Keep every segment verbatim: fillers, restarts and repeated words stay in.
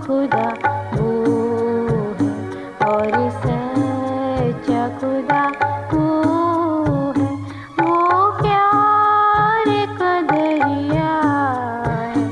खुदा वो है, और सच्चा खुदा वो है। वो प्यार का दरिया है,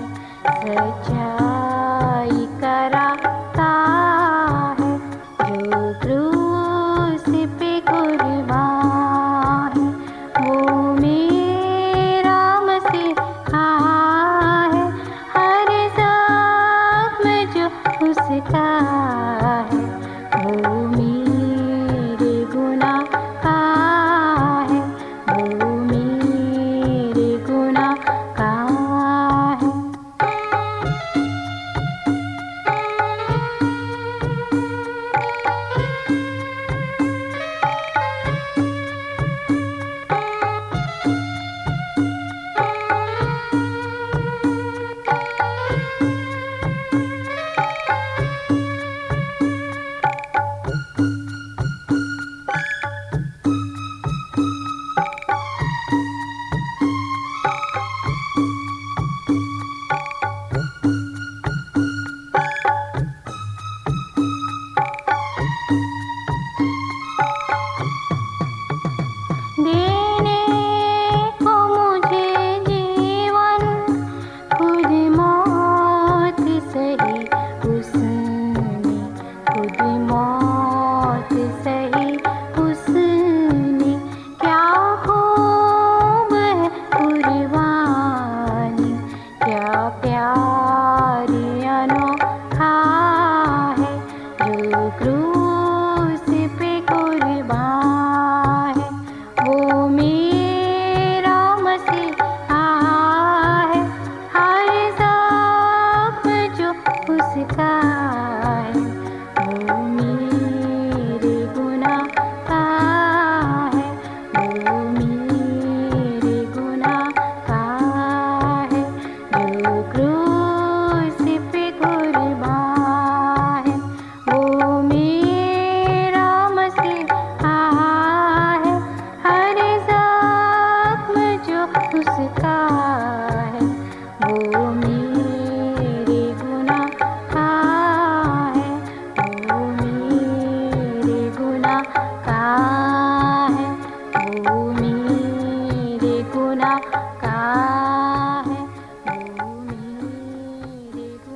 सच्चाई का रास्ता है, जो क्रूस पे कुर्बान है, वो मेरा मसीहा है। हर जख्म जो उसका है, वो मेरे गुनाह का है, वो मेरे गुनाह का है। देने को मुझे जीवन, खुद मौत सही उसने, खुद मौत सही उसने। क्या खूब है कुर्बानी, क्या प्यार अनोखा है, जो क्रूस पे कुर्बान है, वो मेरा मसीहा है। हर ज़ख्म जो उसका